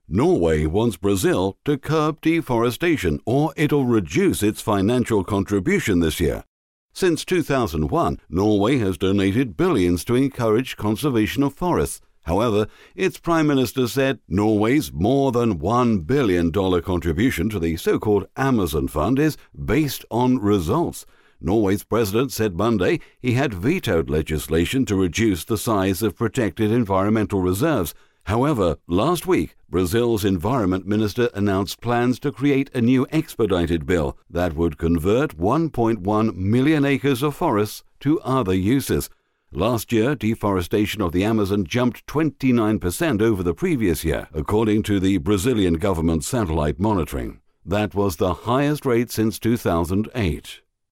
Norway wants Brazil to curb deforestation or it'll reduce its financial contribution this year. Since 2001, Norway has donated billions to encourage conservation of forests. However, its Prime Minister said Norway's more than $1 billion contribution to the so-called Amazon Fund is based on results. Norway's president said Monday he had vetoed legislation to reduce the size of protected environmental reserves. However, last week, Brazil's environment minister announced plans to create a new expedited bill that would convert 1.1 million acres of forests to other uses. Last year, deforestation of the Amazon jumped 29% over the previous year, according to the Brazilian government satellite monitoring. That was the highest rate since 2008.